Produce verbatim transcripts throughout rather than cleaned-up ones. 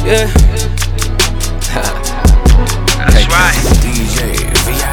Yeah. That's right. D J V I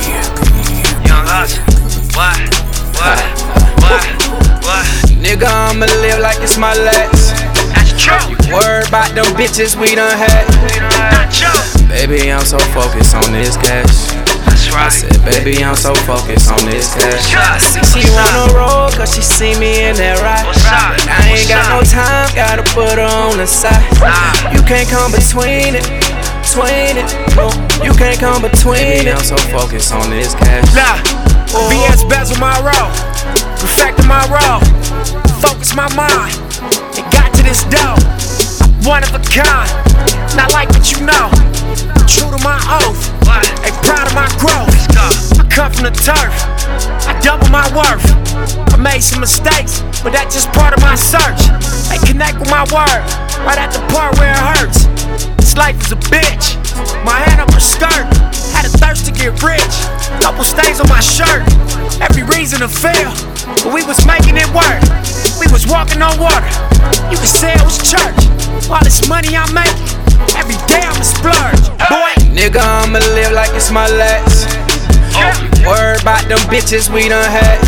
P. Young Hustle. What? What? What? What? Nigga, I'ma live like it's my last. That's true. Word about them bitches we done had. Not true. Baby, I'm so focused on this cash. That's I right. said, baby, I'm so focused on this cash. What's She wanna roll cause she see me in that ride. What's up? But I ain't got no time, gotta put her on the side. Nah. You can't come between it, between it. No, you can't come between it. I'm so focused on this cash. Nah, V S bezel my role, perfected my role, focus my mind, and got to this dough. One of a kind, not like what you know. True to my oath, What? ain't proud of my growth. Let's go. I come from the turf, I double my worth. I made some mistakes, but that's just part of my search. They connect with my word, right at the part where it hurts. This life is a bitch, my hand up her skirt. Had a thirst to get rich, couple stains on my shirt. Every reason to fail, but we was making it work. We was walking on water, you could say it was church. All this money I'm making, every day I'm a splurge. Boy, Nigga, I'ma live like it's my last. Word about them bitches we done had.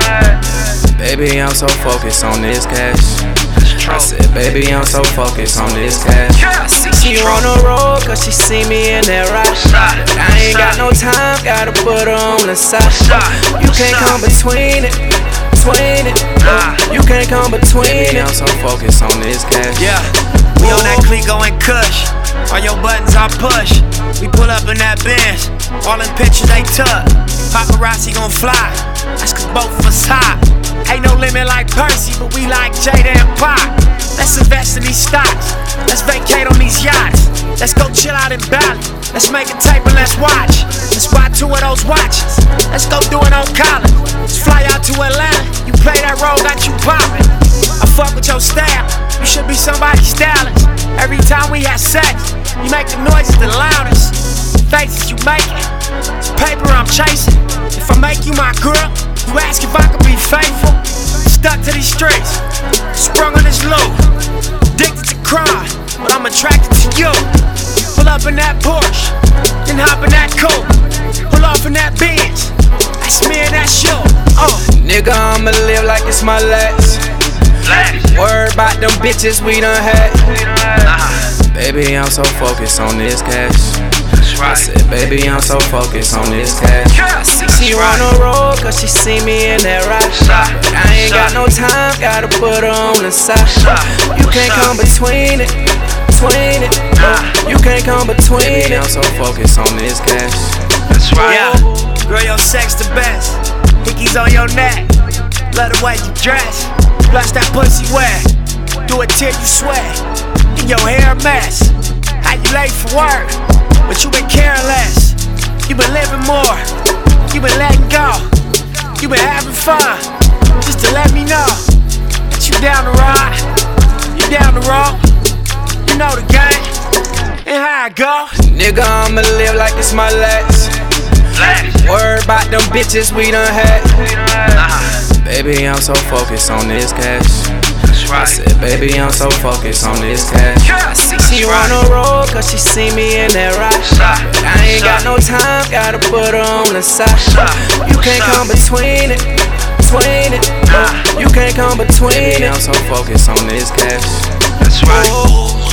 Baby, I'm so focused on this cash. I said, baby, I'm so focused on this cash. She wanna roll cause she see me in that ride. But I ain't got no time, gotta put her on the side. You can't come between it, between it. You can't come between it. I'm so focused on this cash. yeah, we on that Clico and Kush. All your buttons I push. We pull up in that Benz. All them pictures they took. Paparazzi gon' fly. That's cause both of us hot. Ain't no limit like Percy, but we like Jada and Pac. Let's invest in these stocks. Let's vacate on these yachts. Let's go chill out in Bali. Let's make a tape and let's watch. Let's buy two of those watches. Let's go do it on college. Let's fly out to Atlanta. You play that role, got you poppin'. I fuck with your style. You should be somebody's stylist. Every time we have sex, you make the noises the loudest. Faces you making, paper I'm chasing. If I make you my girl, you ask if I could be faithful. Stuck to these streets, sprung on this loop. Addicted to crime, but I'm attracted to you. Pull up in that Porsche, then hop in that coupe. Pull off in that Benz, that's me and that's you. Oh, Nigga, I'ma live like it's my last. Word about them bitches we done had. Baby, I'm so focused on this cash. I said, baby, I'm so focused on this cash. She wanna roll cause she see me in that ride. But I ain't got no time, gotta put her on the side. You can't come between it, between it. You can't come between it. I'm so focused on this cash. That's right. yeah, girl, your sex the best. Hickeys on your neck, love the way you dress. Plus that pussy wet, do it till you sweat. And your hair a mess. How you late for work, but you been caring less. You been living more, you been letting go. You been having fun, just to let me know that you down to ride, you down to roll. You know the game, and how I go. Nigga, I'ma live like it's my last. Word about them bitches we done had. Baby, I'm so focused on this cash. I said, baby, I'm so focused on this cash. She wanna roll cause she see me in that ride. But I ain't got no time, gotta put her on the side. You can't come between it, between it. You can't come between it. I'm so focused on this cash. That's right.